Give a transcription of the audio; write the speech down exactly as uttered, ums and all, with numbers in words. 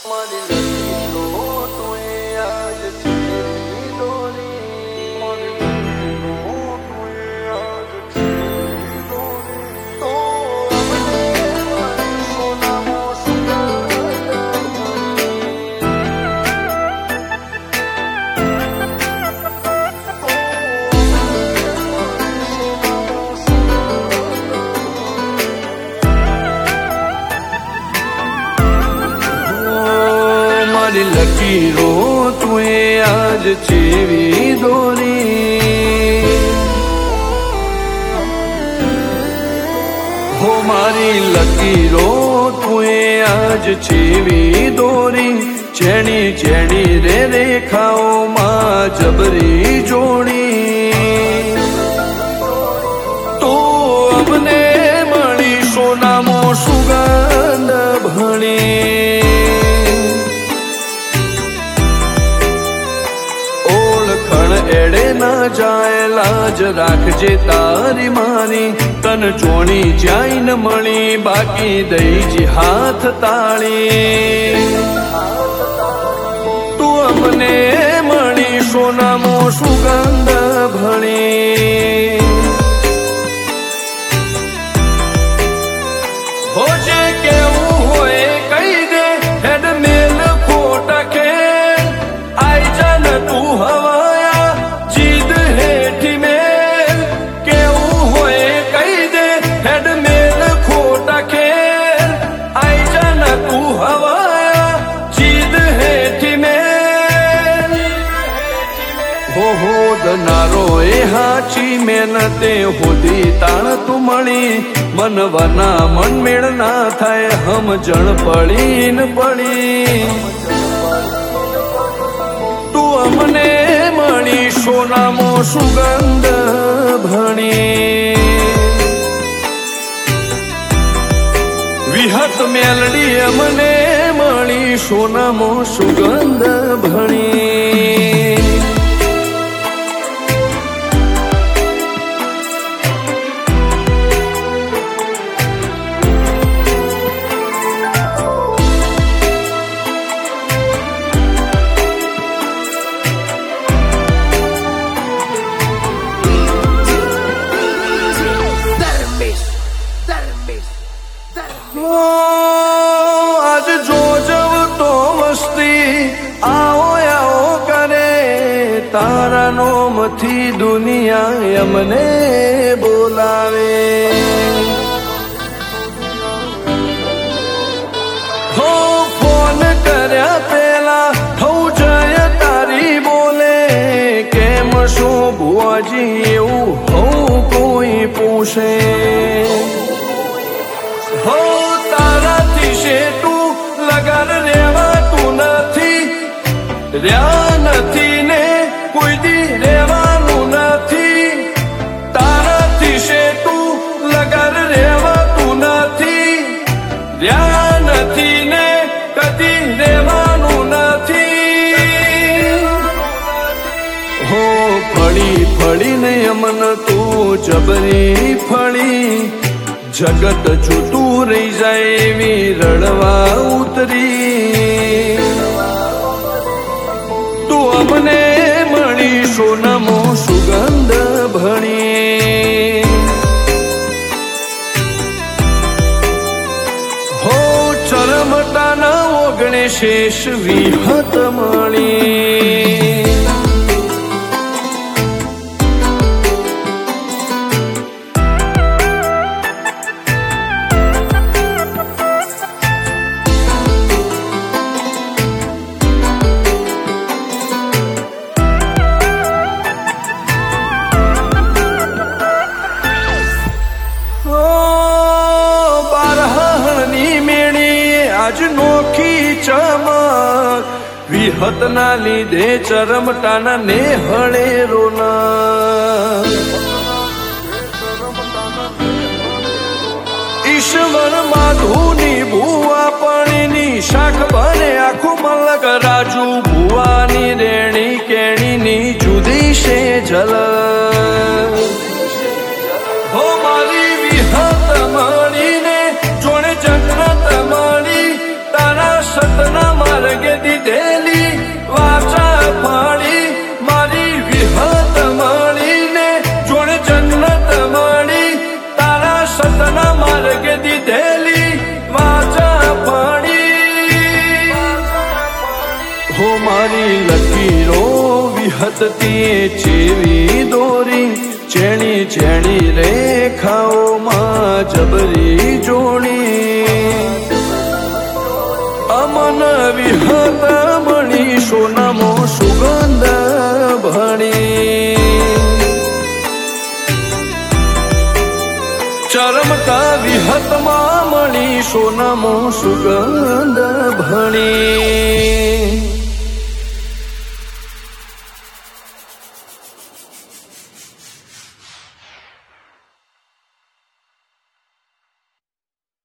લકીરો તું આજ ચેવી દોરી હો મારી લકીરો તું આજ ચેવી દોરી ચેણી ચેણી રે રેખાઓમાં જબરી જોડી તો અમને મળી સોનામો સુગંધ ભણી એડે ના જાય લાજ રાખજે તારી મારી તન ચોણી જાય ન મળી બાકી દઈજી હાથ તાળી તું અમને મળી સોનામો સુગંધ ભણી હોજે કેવું હોય કઈ દે હેડ મેલ ખોટા કે આઈ જા ન તું હવા નારો એ હાચી મહેનતે હોદી તાણ તું મળી મનવના મન મેળ ના થાય હમ જણ પડી ન પડી તું અમને મળી સોનામો સુગંધ ભણી વિહત મેલડી અમને મળી સોનામો સુગંધ ભણી આજ જો જવ તો વસ્તી આવો આવો કરે તારા નોમથી દુનિયા અમને બોલાવે હો ફોન કર્યા પેલા થઉ જાય તારી બોલે કેમ શું ભુવાજી એવું હઉ કોઈ પૂછે હો તારાથી શેટું લગન રેવાતું નથી રહ્યા નથી ને કોઈ દી રેવાનું નથી તારાથી શેટું લગન રેવાતું નથી રહ્યા નથી ને કદી રેવાનું નથી હો ફળી ફળીને અમન તું જબરી ફળી જગત છૂટું રહી જાય એવી રડવા ઉતરી તું અમને મળી સોનામો સુગંધ ભણી હો ચરમટાના ઓગણે શેષ વિહત મળી આજ નોખી ચમક વિહતના લીધે ચરમટાના ને હળે રોના ઈશ્વર માધુની ભુવા પણીની શાખ બને આખું મલક રાજુ ભુવાની રેણી કેણીની જુદી છે જલ હો મારી વિહત મળીને જોડે જગન્નાથ મળી તારા સતના મારા હો મારી લકીરો વિહતતી ચેવી દોરી ચેણી ચેણી રેખાઓમાં જબરી જોણી અમન વિહત મણી સોનામો સુગંધ ભણી ચરમતા વિહતમાં મણી સોનામો સુગંધ ભણી